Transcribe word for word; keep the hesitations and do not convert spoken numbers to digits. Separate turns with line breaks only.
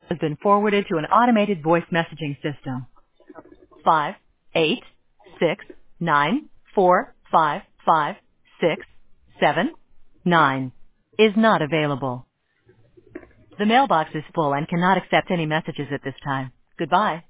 has been forwarded to an automated voice messaging system. Five eight six nine four five five six seven nine is not available. The mailbox is full and cannot accept any messages at this time. Goodbye.